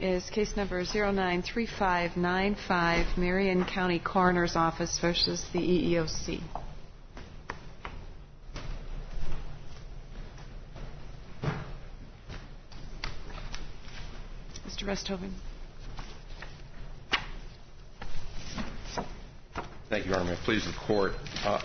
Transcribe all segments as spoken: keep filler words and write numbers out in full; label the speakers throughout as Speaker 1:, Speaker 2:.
Speaker 1: is case number zero nine three five nine five, Marion County Coroner's Office versus the E E O C. Mister Resthoven.
Speaker 2: Thank you, Your Honor. May it please the Court. Uh,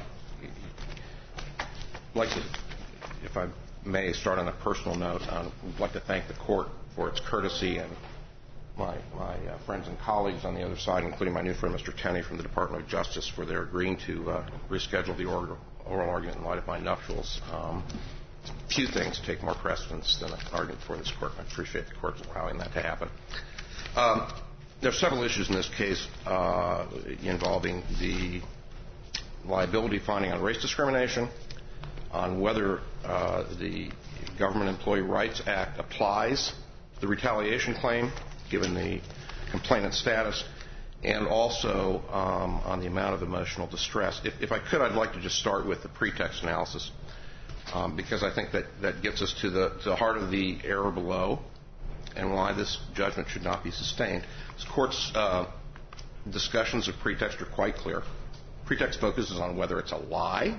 Speaker 2: I'd like to, if I may, start on a personal note. I'd like to thank the Court for its courtesy and my, my uh, friends and colleagues on the other side, including my new friend, Mister Tenney from the Department of Justice, for their agreeing to uh, reschedule the oral, oral argument in light of my nuptials. Um, few things take more precedence than an argument before this Court. I appreciate the Court allowing that to happen. Um, there are several issues in this case uh, involving the liability finding on race discrimination, on whether uh, the Government Employee Rights Act applies to the retaliation claim, given the complainant's status, and also um, on the amount of emotional distress. If, if I could, I'd like to just start with the pretext analysis, um, because I think that, that gets us to the, to the heart of the error below and why this judgment should not be sustained. This Court's uh, discussions of pretext are quite clear. Pretext focuses on whether it's a lie.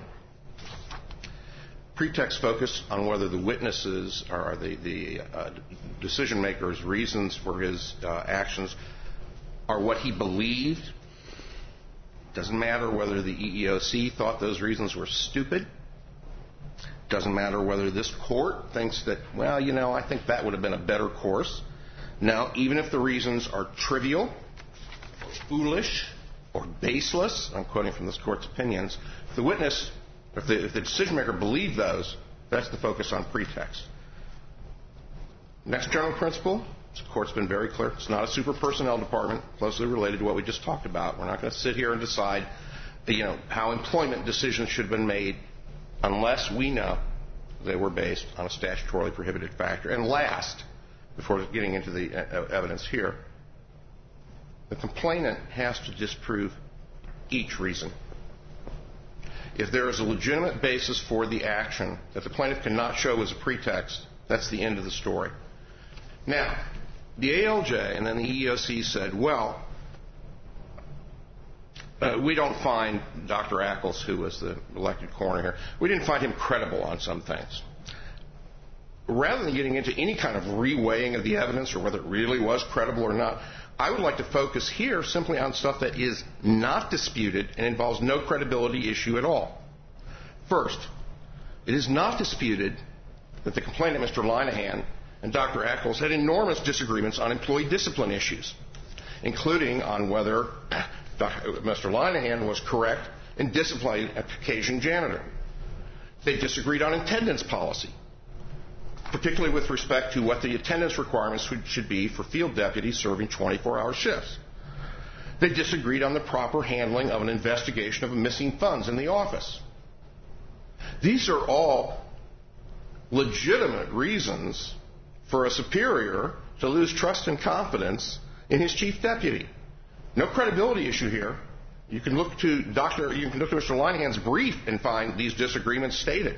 Speaker 2: Pretext focus on whether the witnesses or the, the uh, decision maker's reasons for his uh, actions are what he believed. Doesn't matter whether the E E O C thought those reasons were stupid. Doesn't matter whether this Court thinks that, well, you know, I think that would have been a better course. Now, even if the reasons are trivial, or foolish, or baseless, I'm quoting from this Court's opinions, if the witness, if the, if the decision maker believed those, that's the focus on pretext. Next general principle, the Court's been very clear. It's not a super personnel department, closely related to what we just talked about. We're not going to sit here and decide, you know, how employment decisions should have been made unless we know they were based on a statutorily prohibited factor. And last, before getting into the evidence here, the complainant has to disprove each reason. If there is a legitimate basis for the action that the plaintiff cannot show as a pretext, that's the end of the story. Now, the A L J and then the E E O C said, well, uh, we don't find Doctor Ackles, who was the elected coroner here, we didn't find him credible on some things. Rather than getting into any kind of reweighing of the evidence or whether it really was credible or not, I would like to focus here simply on stuff that is not disputed and involves no credibility issue at all. First, it is not disputed that the complainant, Mister Linehan, and Doctor Ackles had enormous disagreements on employee discipline issues, including on whether Mister Linehan was correct in disciplining a Caucasian janitor. They disagreed on attendance policy, particularly with respect to what the attendance requirements should be for field deputies serving twenty-four hour shifts. They disagreed on the proper handling of an investigation of missing funds in the office. These are all legitimate reasons for a superior to lose trust and confidence in his chief deputy. No credibility issue here. You can look to Doctor You can look to Mister Linehan's brief and find these disagreements stated.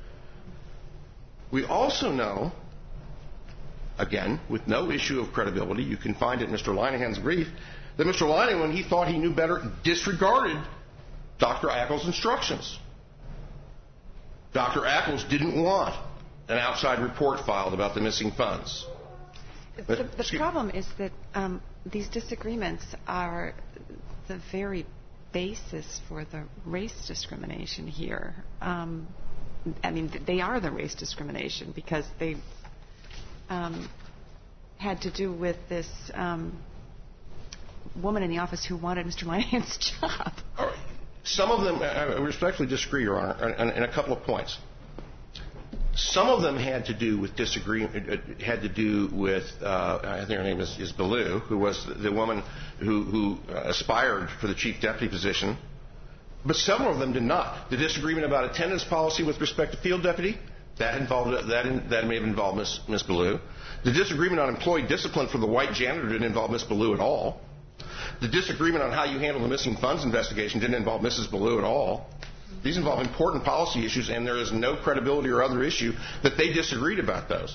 Speaker 2: We also know, again, with no issue of credibility, you can find it in Mister Linehan's brief, that Mister Linehan, when he thought he knew better, disregarded Doctor Ackles' instructions. Doctor Ackles didn't want an outside report filed about the missing funds.
Speaker 1: The, the problem is that um, these disagreements are the very basis for the race discrimination here. Um, I mean, they are the race discrimination because they um, had to do with this um, woman in the office who wanted Mister Linehan's job.
Speaker 2: All right. Some of them, I respectfully disagree, Your Honor, in, in a couple of points. Some of them had to do with disagreement. Had to do with uh, I think her name is, is Ballou, who was the woman who, who uh, aspired for the chief deputy position. But several of them did not. The disagreement about attendance policy with respect to field deputy, that involved that in, that may have involved Miss Miss Ballou. The disagreement on employee discipline for the white janitor didn't involve Miss Ballou at all. The disagreement on how you handle the missing funds investigation didn't involve Missus Ballou at all. These involve important policy issues, and there is no credibility or other issue that they disagreed about those.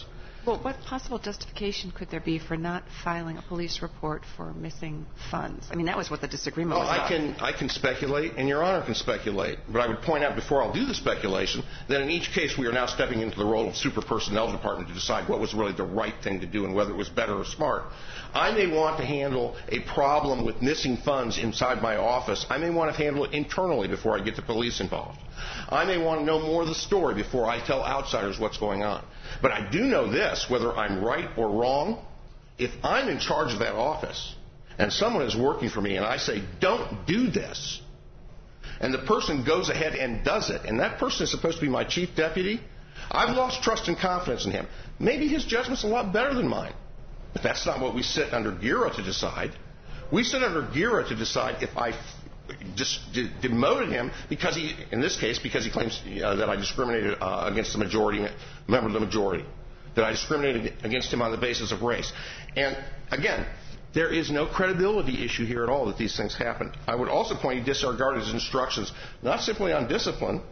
Speaker 1: Well, what possible justification could there be for not filing a police report for missing funds? I mean, that was what the disagreement
Speaker 2: well,
Speaker 1: was about.
Speaker 2: I can, I can speculate, and Your Honor can speculate. But I would point out before I'll do the speculation that in each case we are now stepping into the role of super personnel department to decide what was really the right thing to do and whether it was better or smart. I may want to handle a problem with missing funds inside my office. I may want to handle it internally before I get the police involved. I may want to know more of the story before I tell outsiders what's going on. But I do know this, whether I'm right or wrong, if I'm in charge of that office and someone is working for me and I say, don't do this, and the person goes ahead and does it, and that person is supposed to be my chief deputy, I've lost trust and confidence in him. Maybe his judgment's a lot better than mine. But that's not what we sit under GERA to decide. We sit under GERA to decide if I just demoted him because he, in this case, because he claims uh, that I discriminated uh, against the majority, member of the majority, that I discriminated against him on the basis of race. And again, there is no credibility issue here at all that these things happen. I would also point he disregarded his instructions, not simply on discipline,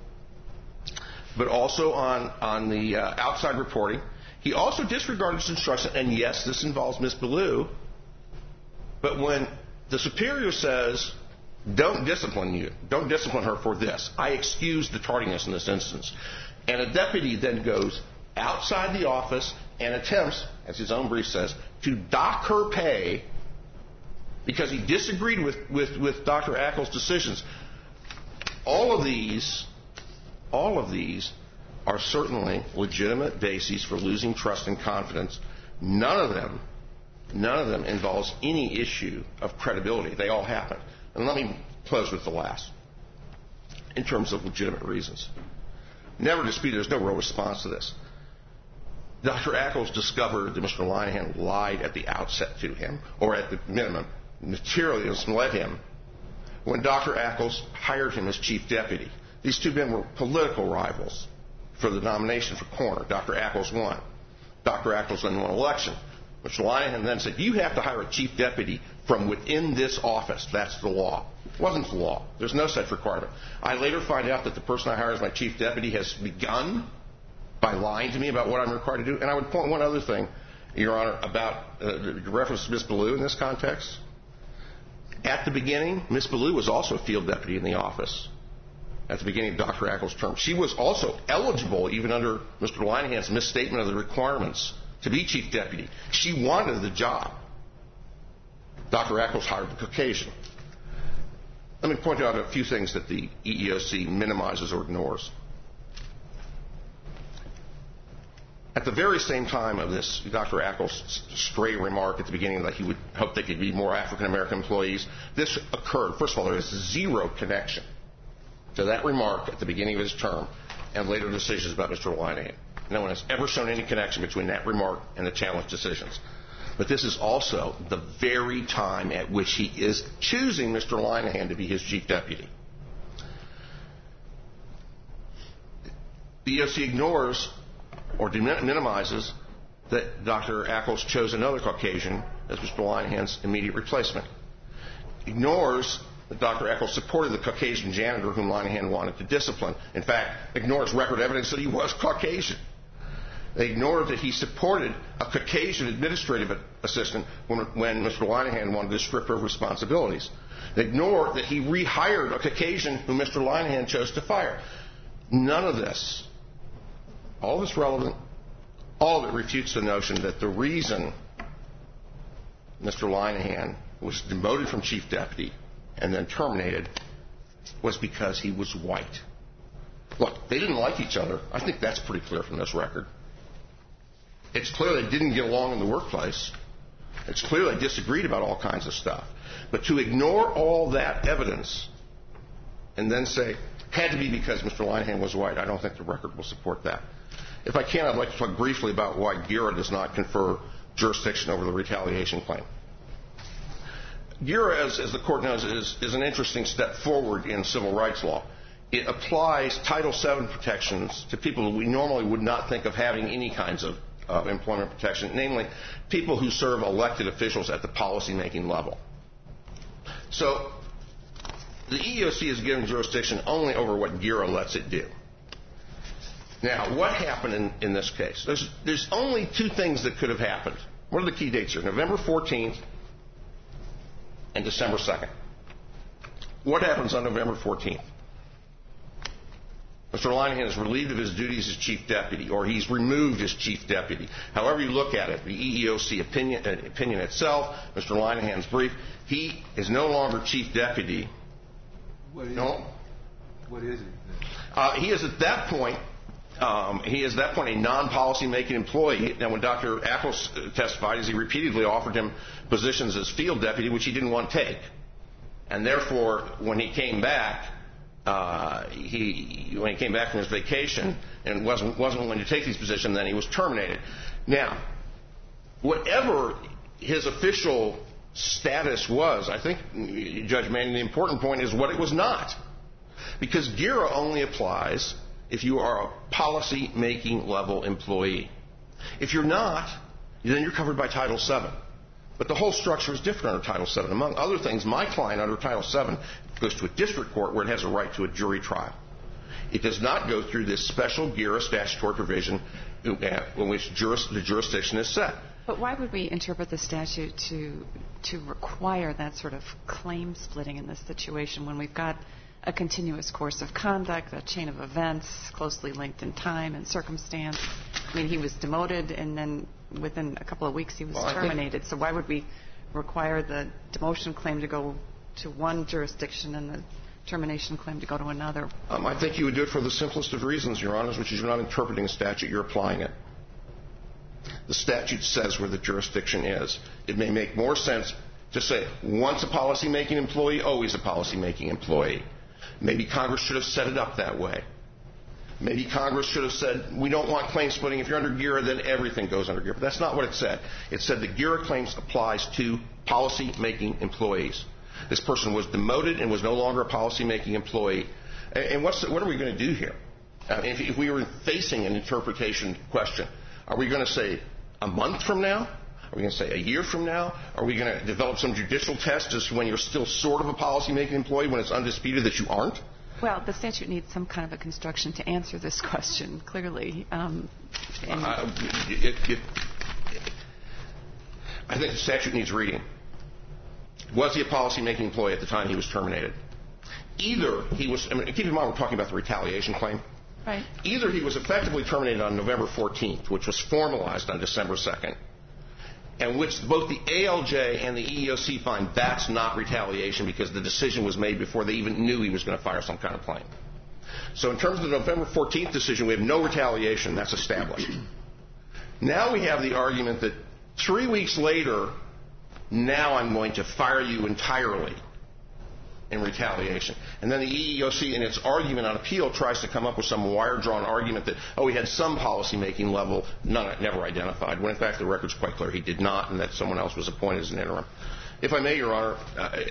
Speaker 2: but also on, on the uh, outside reporting. He also disregarded his instructions, and yes, this involves Miz Ballou, but when the superior says, don't discipline you, don't discipline her for this, I excuse the tardiness in this instance, and a deputy then goes outside the office and attempts, as his own brief says, to dock her pay because he disagreed with, with, with Doctor Ackles' decisions. All of these, all of these are certainly legitimate bases for losing trust and confidence. None of them, none of them involves any issue of credibility. They all happen. And let me close with the last, in terms of legitimate reasons. Never dispute, there's no real response to this. Doctor Ackles discovered that Mister Linehan lied at the outset to him, or at the minimum, materially misled him, when Doctor Ackles hired him as chief deputy. These two men were political rivals for the nomination for coroner. Doctor Ackles won. Doctor Ackles then won election. Mister Linehan then said, you have to hire a chief deputy from within this office. That's the law. It wasn't the law. There's no such requirement. I later find out that the person I hire as my chief deputy has begun by lying to me about what I'm required to do. And I would point one other thing, Your Honor, about uh, the reference to Miz Ballou in this context. At the beginning, Miz Ballou was also a field deputy in the office at the beginning of Doctor Ackles' term. She was also eligible, even under Mister Linehan's misstatement of the requirements, to be chief deputy. She wanted the job. Doctor Ackles hired the Caucasian. Let me point out a few things that the E E O C minimizes or ignores. At the very same time of this, Doctor Ackles' stray remark at the beginning that he would hope there could be more African American employees, this occurred. First of all, there is zero connection to that remark at the beginning of his term and later decisions about Mister Linehan. No one has ever shown any connection between that remark and the challenge decisions. But this is also the very time at which he is choosing Mister Linehan to be his chief deputy. The E E O C ignores or minimizes that Doctor Ackles chose another Caucasian as Mister Linehan's immediate replacement. Ignores that Doctor Ackles supported the Caucasian janitor whom Linehan wanted to discipline. In fact, ignores record evidence that he was Caucasian. They ignored that he supported a Caucasian administrative assistant when, when Mister Linehan wanted to strip her of responsibilities. They ignored that he rehired a Caucasian whom Mister Linehan chose to fire. None of this, all of this relevant, all of it refutes the notion that the reason Mister Linehan was demoted from chief deputy and then terminated was because he was white. Look, they didn't like each other. I think that's pretty clear from this record. It's clear they didn't get along in the workplace. It's clear they disagreed about all kinds of stuff. But to ignore all that evidence and then say, had to be because Mister Linehan was white, I don't think the record will support that. If I can, I'd like to talk briefly about why GERA does not confer jurisdiction over the retaliation claim. GERA, as, as the Court knows, is, is an interesting step forward in civil rights law. It applies Title seven protections to people who we normally would not think of having any kinds of uh, employment protection, namely people who serve elected officials at the policymaking level. So the E E O C is given jurisdiction only over what GERA lets it do. Now, what happened in, in this case? There's, there's only two things that could have happened. What are the key dates here? November fourteenth and December second. What happens on November fourteenth? Mister Linehan is relieved of his duties as chief deputy, or he's removed as chief deputy. However you look at it, the E E O C opinion, uh, opinion itself, Mister Linehan's brief, he is no longer chief deputy.
Speaker 3: What is
Speaker 2: no.
Speaker 3: it? What is it?
Speaker 2: Uh, he is at that point. Um, he is at that point a non-policy making employee. Now, when Doctor Ackles testified, as he repeatedly offered him positions as field deputy, which he didn't want to take, and therefore, when he came back. Uh, he, when he came back from his vacation and wasn't, wasn't willing to take these positions, then he was terminated. Now, whatever his official status was, I think, Judge Manning, the important point is what it was not. Because G E R A only applies if you are a policy-making level employee. If you're not, then you're covered by Title seven. But the whole structure is different under Title seven. Among other things, my client under Title seven goes to a district court where it has a right to a jury trial. It does not go through this special G E R A statutory provision in which juris, the jurisdiction is set.
Speaker 1: But why would we interpret the statute to to require that sort of claim splitting in this situation when we've got a continuous course of conduct, a chain of events closely linked in time and circumstance? I mean, he was demoted, and then within a couple of weeks he was well, terminated. So why would we require the demotion claim to go to one jurisdiction and the termination claim to go to another?
Speaker 2: Um, I think you would do it for the simplest of reasons, Your Honors, which is you're not interpreting a statute, you're applying it. The statute says where the jurisdiction is. It may make more sense to say once a policy-making employee, always a policy-making employee. Maybe Congress should have set it up that way. Maybe Congress should have said, we don't want claim splitting. If you're under G E R A, then everything goes under G E R A. But that's not what it said. It said that G E R A claims applies to policy-making employees. This person was demoted and was no longer a policy-making employee. And what's the, what are we going to do here? Uh, if, if we were facing an interpretation question, are we going to say a month from now? Are we going to say a year from now? Are we going to develop some judicial test as to when you're still sort of a policy-making employee when it's undisputed that you aren't?
Speaker 1: Well, the statute needs some kind of a construction to answer this question, clearly. Um,
Speaker 2: uh, it, it, I think the statute needs reading. Was he a policy-making employee at the time he was terminated? Either he was, I mean, keep in mind we're talking about the retaliation claim.
Speaker 1: Right.
Speaker 2: Either he was effectively terminated on November fourteenth, which was formalized on December second, and which both the A L J and the E E O C find that's not retaliation because the decision was made before they even knew he was going to fire some kind of claim. So in terms of the November fourteenth decision, we have no retaliation. That's established. Now we have the argument that three weeks later, now I'm going to fire you entirely in retaliation. And then the E E O C, in its argument on appeal, tries to come up with some wire-drawn argument that, oh, he had some policy-making level, none, never identified, when in fact the record's quite clear he did not, and that someone else was appointed as an interim. If I may, Your Honor, uh,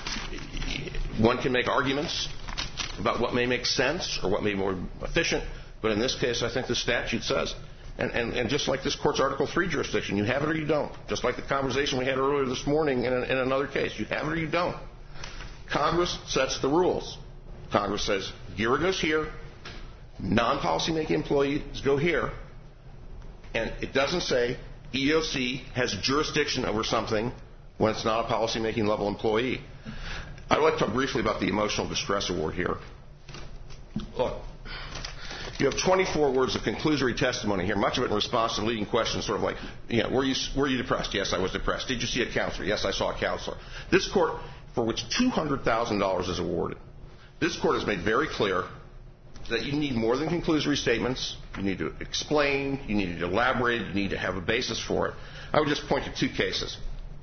Speaker 2: one can make arguments about what may make sense or what may be more efficient, but in this case I think the statute says, and, and, and just like this Court's Article three jurisdiction, you have it or you don't. Just like the conversation we had earlier this morning in, a, in another case, you have it or you don't. Congress sets the rules. Congress says, G E R A goes here, non-policy-making employees go here, and it doesn't say E E O C has jurisdiction over something when it's not a policy-making level employee. I'd like to talk briefly about the emotional distress award here. Look, you have twenty-four words of conclusory testimony here, much of it in response to leading questions, sort of like, you know, were you, were you depressed? Yes, I was depressed. Did you see a counselor? Yes, I saw a counselor. This Court, for which two hundred thousand dollars is awarded, this Court has made very clear that you need more than conclusory statements. You need to explain. You need to elaborate. You need to have a basis for it. I would just point to two cases.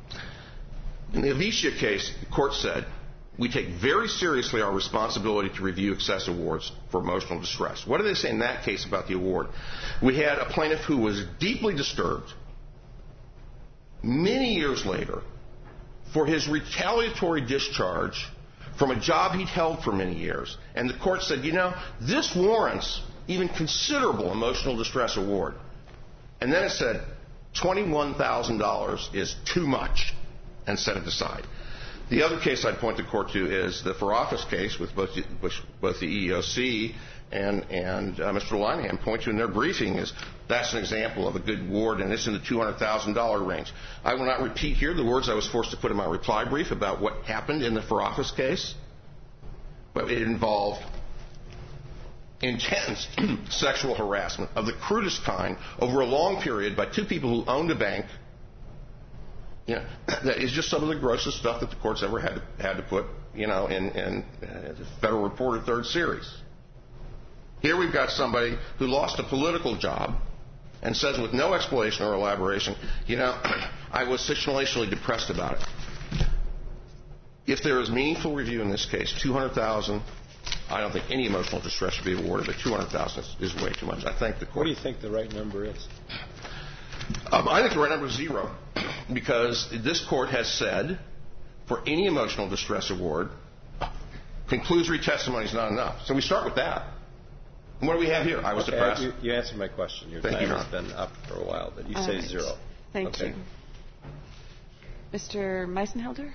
Speaker 2: In the Avicia case, the Court said, we take very seriously our responsibility to review excess awards for emotional distress. What do they say in that case about the award? We had a plaintiff who was deeply disturbed many years later for his retaliatory discharge from a job he'd held for many years. And the Court said, you know, this warrants even considerable emotional distress award. And then it said twenty-one thousand dollars is too much and set it aside. The other case I'd point the court to is the for office case with both the, both the E E O C and, and uh, Mister Linehan point to in their briefing is that's an example of a good ward, and it's in the two hundred thousand dollars range. I will not repeat here the words I was forced to put in my reply brief about what happened in the for office case, but it involved intense sexual harassment of the crudest kind over a long period by two people who owned a bank. You know, that is just some of the grossest stuff that the court's ever had to, had to put, you know, in, in uh, the Federal Reporter third series. Here we've got somebody who lost a political job and says with no explanation or elaboration, you know, I was situationally depressed about it. If there is meaningful review in this case, two hundred thousand dollars, I don't think any emotional distress should be awarded, but two hundred thousand dollars is, is way too much. I thank the court.
Speaker 4: What do you think the right number is?
Speaker 2: Um, I think the right number is zero, because this court has said for any emotional distress award, conclusory testimony is not enough. So we start with that. And what do we have here? I was
Speaker 4: okay,
Speaker 2: depressed.
Speaker 4: You, you answered my question. Your
Speaker 2: Thank
Speaker 4: time
Speaker 2: you,
Speaker 4: has been up for a while, but you
Speaker 1: All
Speaker 4: say
Speaker 1: right.
Speaker 4: zero.
Speaker 1: Thank
Speaker 4: okay.
Speaker 1: you. Mister Meisenhelder?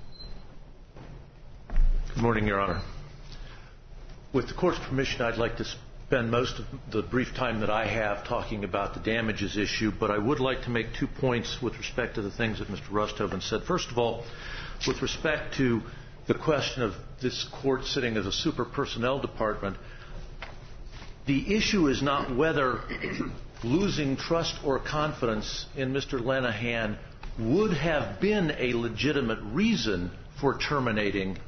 Speaker 5: Good morning, Your Honor. With the Court's permission, I'd like to spend most of the brief time that I have talking about the damages issue, but I would like to make two points with respect to the things that Mister Rusthoven said. First of all, with respect to the question of this Court sitting as a super personnel department, the issue is not whether losing trust or confidence in Mister Lenahan would have been a legitimate reason for terminating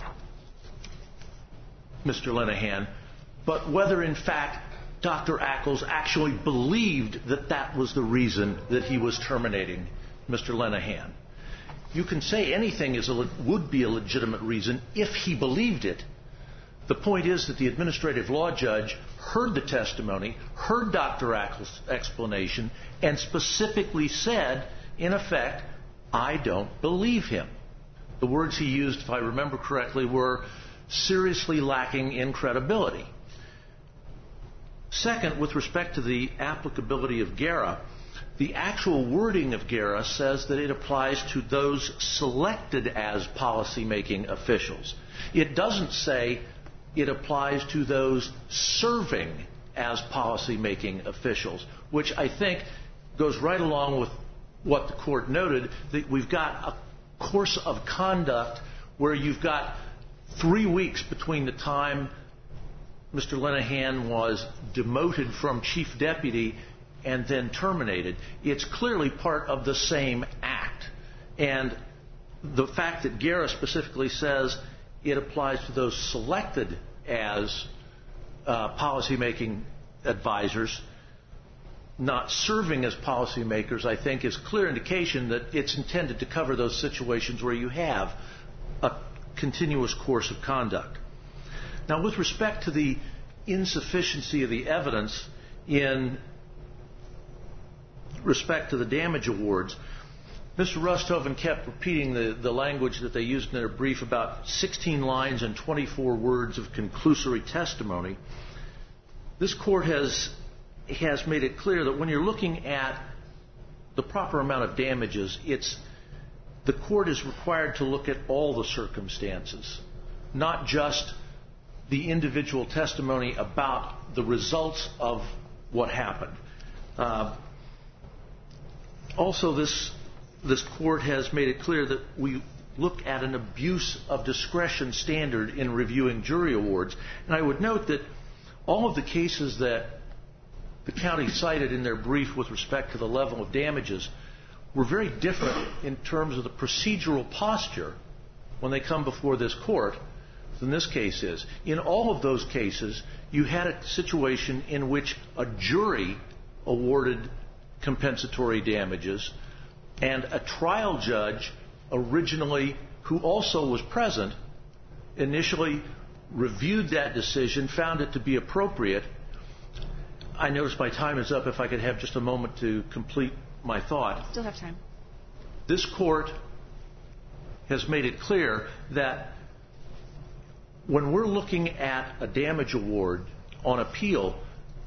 Speaker 5: Mister Lenahan, but whether, in fact, Doctor Ackles actually believed that that was the reason that he was terminating Mister Lenahan. You can say anything is a, would be a legitimate reason if he believed it. The point is that the administrative law judge heard the testimony, heard Doctor Ackles' explanation, and specifically said, in effect, I don't believe him. The words he used, if I remember correctly, were seriously lacking in credibility. Second, with respect to the applicability of GERA, the actual wording of GERA says that it applies to those selected as policymaking officials. It doesn't say it applies to those serving as policymaking officials, which I think goes right along with what the Court noted, that we've got a course of conduct where you've got three weeks between the time Mister Lenahan was demoted from chief deputy and then terminated. It's clearly part of the same act. And the fact that GERA specifically says it applies to those selected as uh, policymaking advisors, not serving as policymakers, I think is clear indication that it's intended to cover those situations where you have a continuous course of conduct. Now, with respect to the insufficiency of the evidence in respect to the damage awards, Mister Rusthoven kept repeating the, the language that they used in their brief about sixteen lines and twenty-four words of conclusory testimony. This Court has, has made it clear that when you're looking at the proper amount of damages, it's the Court is required to look at all the circumstances, not just the individual testimony about the results of what happened. Uh, also, this, this Court has made it clear that we look at an abuse of discretion standard in reviewing jury awards. And I would note that all of the cases that the county cited in their brief with respect to the level of damages were very different in terms of the procedural posture when they come before this Court than this case is. In all of those cases, you had a situation in which a jury awarded compensatory damages, and a trial judge originally, who also was present, initially reviewed that decision, found it to be appropriate. I notice my time is up. If I could have just a moment to complete my thought.
Speaker 1: Still have time.
Speaker 5: This Court has made it clear that when we're looking at a damage award on appeal,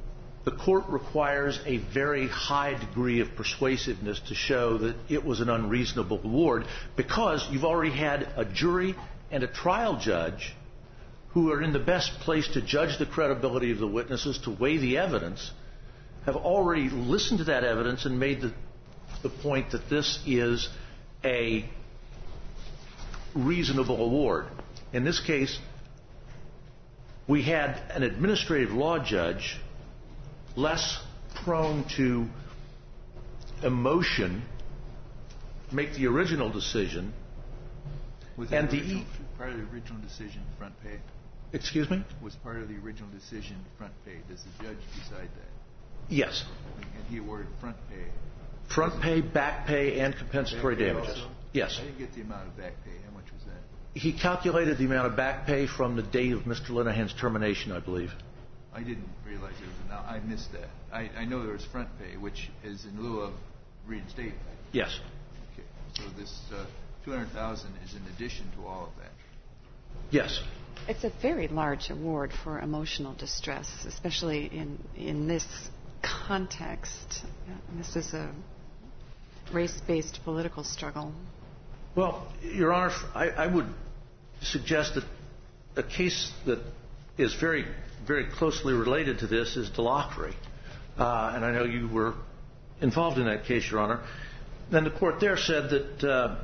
Speaker 5: the court requires a very high degree of persuasiveness to show that it was an unreasonable award, because you've already had a jury and a trial judge who are in the best place to judge the credibility of the witnesses, to weigh the evidence, have already listened to that evidence and made the, the point that this is a reasonable award. In this case, we had an administrative law judge less prone to emotion make the original decision.
Speaker 3: Was
Speaker 5: and
Speaker 3: that
Speaker 5: the
Speaker 3: original,
Speaker 5: e-
Speaker 3: part of the original decision front pay?
Speaker 5: Excuse me?
Speaker 3: Was part of the original decision front pay? Does the judge decide that?
Speaker 5: Yes.
Speaker 3: And he awarded front pay.
Speaker 5: Front pay, back pay, and compensatory
Speaker 3: Back pay
Speaker 5: damages.
Speaker 3: also?
Speaker 5: Yes.
Speaker 3: I didn't get the amount of back pay. How much was that?
Speaker 5: He calculated the amount of back pay from the date of Mister Linehan's termination, I believe.
Speaker 3: I didn't realize there was a now. I missed that. I, I know there was front pay, which is in lieu of reinstatement.
Speaker 5: Yes.
Speaker 3: Okay. So this uh, two hundred thousand is in addition to all of that.
Speaker 5: Yes.
Speaker 1: It's a very large award for emotional distress, especially in in this context. This is a race-based political struggle.
Speaker 5: Well, Your Honor, I, I would suggest that a case that is very, very closely related to this is Delacroix. Uh, and I know you were involved in that case, Your Honor. Then the court there said that uh,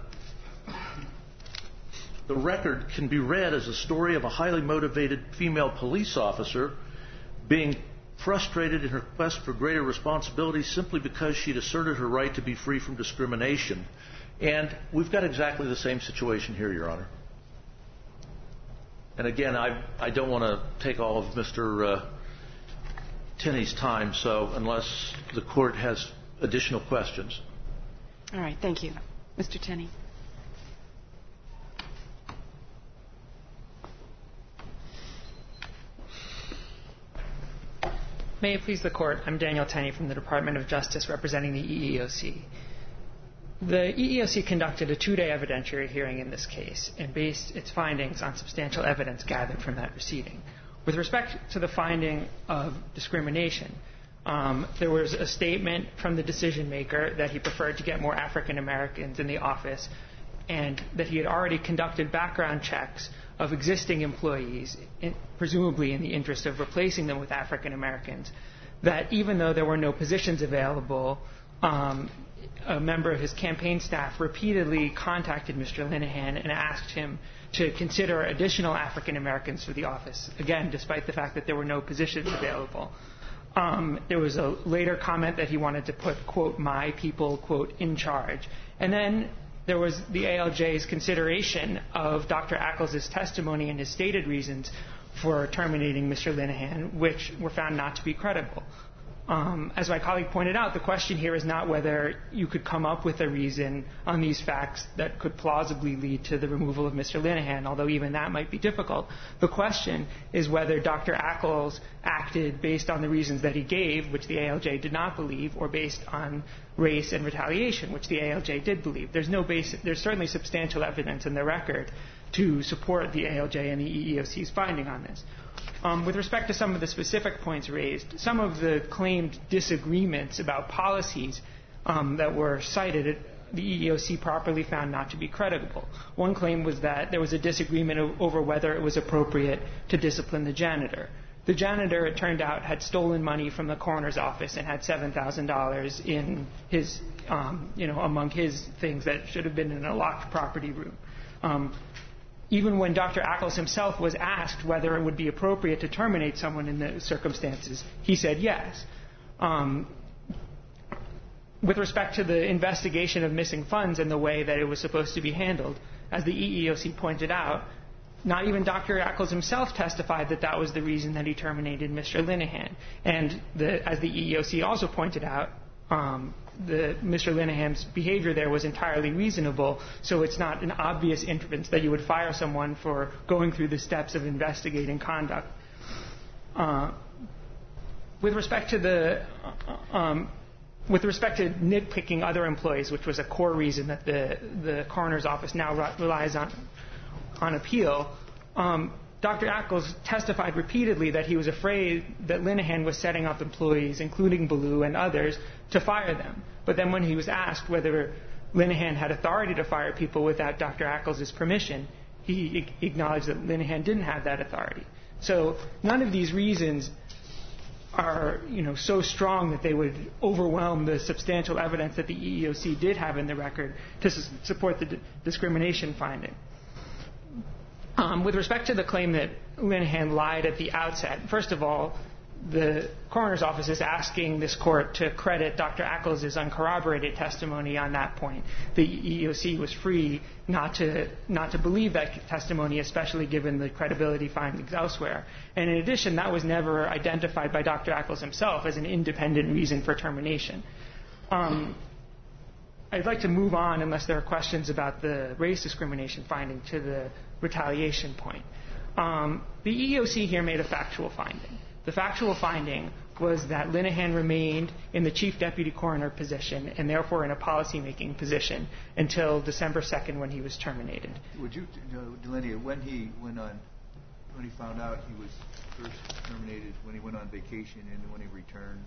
Speaker 5: the record can be read as a story of a highly motivated female police officer being frustrated in her quest for greater responsibility simply because she'd asserted her right to be free from discrimination. And we've got exactly the same situation here, Your Honor. And again, I, I don't want to take all of Mister Uh, Tenney's time, so unless the court has additional questions.
Speaker 1: All right, thank you. Mister Tenney.
Speaker 6: May it please the Court, I'm Daniel Tenney from the Department of Justice representing the E E O C. The E E O C conducted a two-day evidentiary hearing in this case and based its findings on substantial evidence gathered from that proceeding. With respect to the finding of discrimination, um, there was a statement from the decision maker that he preferred to get more African Americans in the office and that he had already conducted background checks of existing employees, in, presumably in the interest of replacing them with African Americans, that even though there were no positions available, um, a member of his campaign staff repeatedly contacted Mister Linehan and asked him to consider additional African Americans for the office, again, despite the fact that there were no positions available. Um, there was a later comment that he wanted to put, quote, my people, quote, in charge. And then there was the A L J's consideration of Doctor Ackles' testimony and his stated reasons for terminating Mister Linehan, which were found not to be credible. Um, as my colleague pointed out, the question here is not whether you could come up with a reason on these facts that could plausibly lead to the removal of Mister Linehan, although even that might be difficult. The question is whether Doctor Ackles acted based on the reasons that he gave, which the A L J did not believe, or based on race and retaliation, which the A L J did believe. There's no base, there's certainly substantial evidence in the record to support the A L J and the E E O C's finding on this. Um, with respect to some of the specific points raised, some of the claimed disagreements about policies um, that were cited, the E E O C properly found not to be credible. One claim was that there was a disagreement o- over whether it was appropriate to discipline the janitor. The janitor, it turned out, had stolen money from the coroner's office and had seven thousand dollars in his, um, you know, among his things that should have been in a locked property room. Um, Even when Doctor Ackles himself was asked whether it would be appropriate to terminate someone in those circumstances, he said yes. Um, with respect to the investigation of missing funds and the way that it was supposed to be handled, as the E E O C pointed out, not even Doctor Ackles himself testified that that was the reason that he terminated Mister Linehan. And the, as the E E O C also pointed out, um, the, Mister Linehan's behavior there was entirely reasonable, so it's not an obvious inference that you would fire someone for going through the steps of investigating conduct. Uh, with respect to the, uh, um, with respect to nitpicking other employees, which was a core reason that the, the coroner's office now re- relies on on appeal, um, Doctor Ackles testified repeatedly that he was afraid that Linehan was setting up employees, including Ballou and others, to fire them. But then when he was asked whether Linehan had authority to fire people without Doctor Ackles' permission, he acknowledged that Linehan didn't have that authority. So none of these reasons are, you know, so strong that they would overwhelm the substantial evidence that the E E O C did have in the record to s- support the d- discrimination finding. Um, with respect to the claim that Linehan lied at the outset, first of all, the coroner's office is asking this court to credit Doctor Ackles' uncorroborated testimony on that point. The E E O C was free not to not to believe that testimony, especially given the credibility findings elsewhere. And in addition, that was never identified by Doctor Ackles himself as an independent reason for termination. Um, I'd like to move on, unless there are questions about the race discrimination finding, to the retaliation point. Um, the E E O C here made a factual finding. The factual finding was that Linehan remained in the chief deputy coroner position and therefore in a policymaking position until December second when he was terminated.
Speaker 3: Would you uh, delineate when he went on, when he found out he was first terminated, when he went on vacation and when he returned?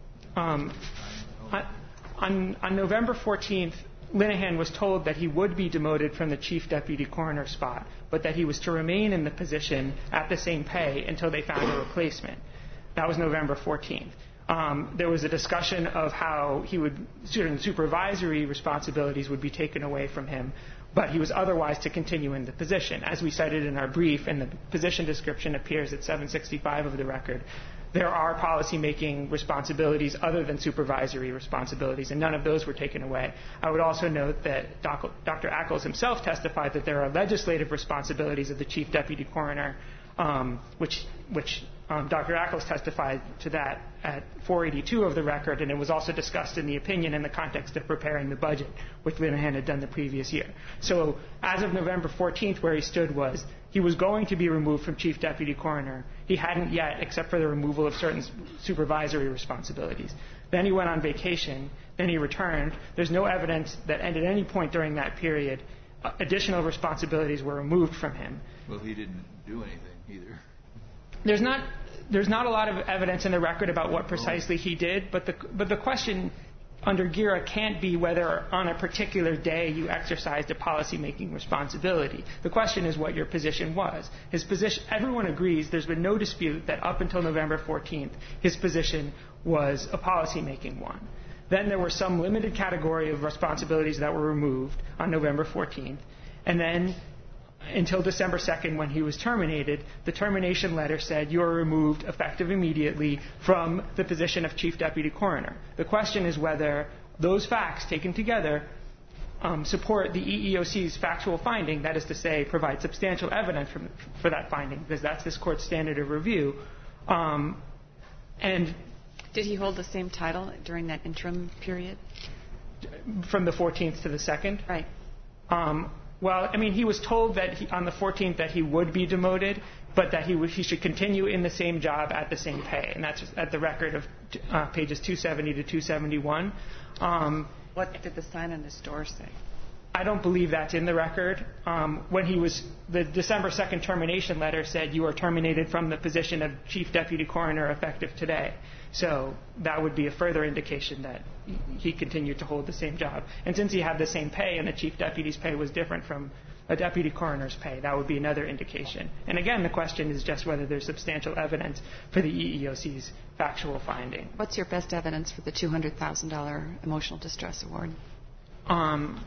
Speaker 6: Um, on, on, on November fourteenth, Linehan was told that he would be demoted from the chief deputy coroner spot, but that he was to remain in the position at the same pay until they found a replacement. That was November fourteenth. Um, there was a discussion of how he would, certain supervisory responsibilities would be taken away from him, but he was otherwise to continue in the position. As we cited in our brief, and the position description appears at seven sixty-five of the record, there are policy-making responsibilities other than supervisory responsibilities, and none of those were taken away. I would also note that Doctor Ackles himself testified that there are legislative responsibilities of the chief deputy coroner, um, which, which um, Doctor Ackles testified to that at four eighty-two of the record, and it was also discussed in the opinion in the context of preparing the budget, which Linehan had done the previous year. So as of November fourteenth, where he stood was he was going to be removed from chief deputy coroner. He hadn't yet, except for the removal of certain supervisory responsibilities. Then he went on vacation. Then he returned. There's no evidence that at any point during that period uh, additional responsibilities were removed from him.
Speaker 3: Well, he didn't do anything either.
Speaker 6: There's not there's not a lot of evidence in the record about what precisely he did, but the but the question under GERA can't be whether on a particular day you exercised a policy-making responsibility. The question is what your position was. His position, everyone agrees, there's been no dispute that up until November fourteenth, his position was a policy-making one. Then there were some limited category of responsibilities that were removed on November fourteenth, and then until December second when he was terminated, the termination letter said you are removed effective immediately from the position of chief deputy coroner. The question is whether those facts taken together um, support the E E O C's factual finding, that is to say, provide substantial evidence for, for that finding, because that's this court's standard of review. Um, and
Speaker 1: did he hold the same title during that interim period?
Speaker 6: From the fourteenth to the second?
Speaker 1: Right.
Speaker 6: Um, Well, I mean, he was told that he, on the fourteenth that he would be demoted, but that he, would, he should continue in the same job at the same pay. And that's at the record of uh, pages two seventy to two seventy-one. Um,
Speaker 1: what did the sign on his door say?
Speaker 6: I don't believe that's in the record. Um, when he was, the December second termination letter said you are terminated from the position of chief deputy coroner effective today. So that would be a further indication that he continued to hold the same job. And since he had the same pay and the chief deputy's pay was different from a deputy coroner's pay, that would be another indication. And again, the question is just whether there's substantial evidence for the E E O C's factual finding.
Speaker 1: What's your best evidence for the two hundred thousand dollars emotional distress award?
Speaker 6: Um,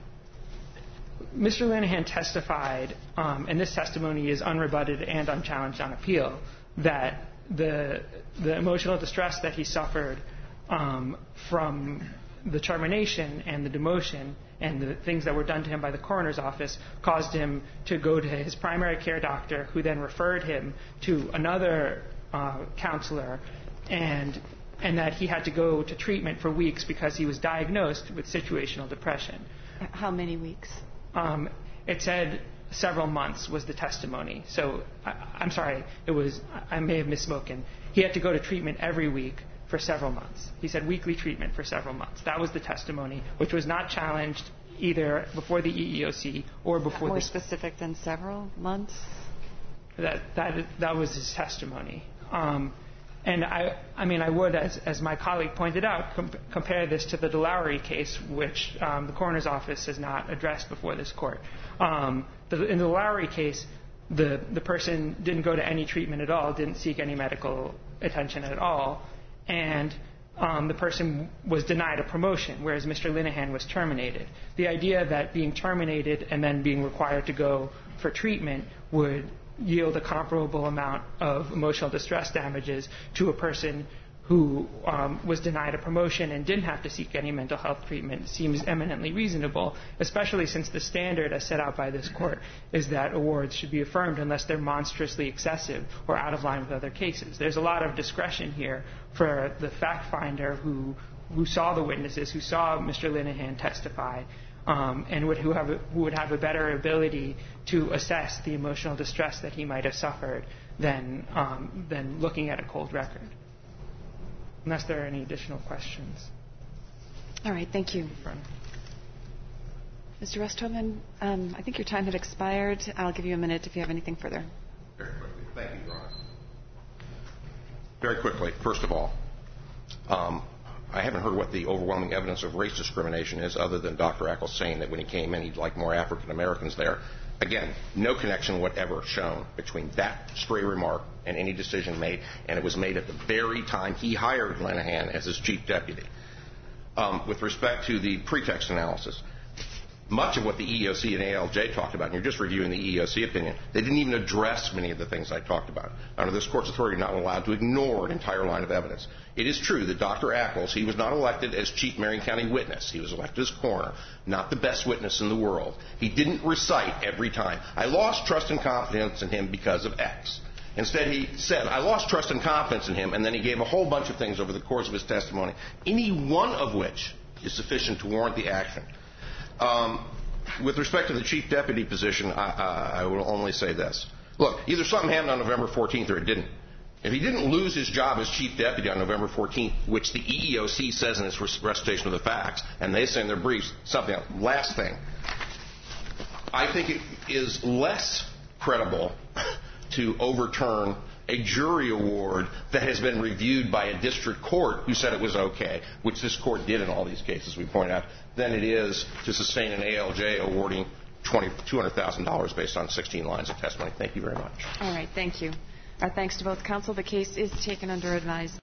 Speaker 6: Mister Linehan testified, um, and this testimony is unrebutted and unchallenged on appeal, that the the emotional distress that he suffered um, from the termination and the demotion and the things that were done to him by the coroner's office caused him to go to his primary care doctor, who then referred him to another uh, counselor, and and that he had to go to treatment for weeks because he was diagnosed with situational depression.
Speaker 1: How many weeks?
Speaker 6: Um, it said several months was the testimony. So I, I'm sorry, it was, I may have misspoken. He had to go to treatment every week for several months. He said weekly treatment for several months. That was the testimony, which was not challenged either before the E E O C or before
Speaker 1: more
Speaker 6: the...
Speaker 1: specific than several months?
Speaker 6: that that that was his testimony. Um, and I, I mean, I would, as, as my colleague pointed out, com- compare this to the DeLowry case, which um, the coroner's office has not addressed before this court. Um, the, in the DeLowry case, the the person didn't go to any treatment at all, didn't seek any medical attention at all, and um, the person was denied a promotion, whereas Mister Linehan was terminated. The idea that being terminated and then being required to go for treatment would yield a comparable amount of emotional distress damages to a person who um, was denied a promotion and didn't have to seek any mental health treatment seems eminently reasonable, especially since the standard as set out by this court is that awards should be affirmed unless they're monstrously excessive or out of line with other cases. There's a lot of discretion here for the fact finder who, who saw the witnesses, who saw Mister Linehan testify, Um, and would, who, have a, who would have a better ability to assess the emotional distress that he might have suffered than, um, than looking at a cold record. Unless there are any additional questions.
Speaker 1: All right, thank you. Mister Resthoven, um, I think your time had expired. I'll give you a minute if you have anything further.
Speaker 2: Very quickly. Thank you, Your Honor. Very quickly, first of all, um, I haven't heard what the overwhelming evidence of race discrimination is other than Doctor Ackles saying that when he came in, he'd like more African Americans there. Again, no connection whatever shown between that stray remark and any decision made, and it was made at the very time he hired Linehan as his chief deputy. Um, with respect to the pretext analysis, much of what the E E O C and A L J talked about, and you're just reviewing the E E O C opinion, they didn't even address many of the things I talked about. Under this court's authority, you're not allowed to ignore an entire line of evidence. It is true that Doctor Ackles, he was not elected as chief Marion County witness. He was elected as coroner, not the best witness in the world. He didn't recite every time, I lost trust and confidence in him because of X. Instead, he said, I lost trust and confidence in him, and then he gave a whole bunch of things over the course of his testimony, any one of which is sufficient to warrant the action. Um, with respect to the chief deputy position, I, I, I will only say this. Look, either something happened on November fourteenth or it didn't. If he didn't lose his job as chief deputy on November fourteenth, which the E E O C says in its recitation of the facts, and they say in their briefs something else. Last thing. I think it is less credible to overturn a jury award that has been reviewed by a district court who said it was okay, which this court did in all these cases we point out, than it is to sustain an A L J awarding two hundred thousand dollars based on sixteen lines of testimony. Thank you very much.
Speaker 1: All right, thank you. Our thanks to both counsel. The case is taken under advisement.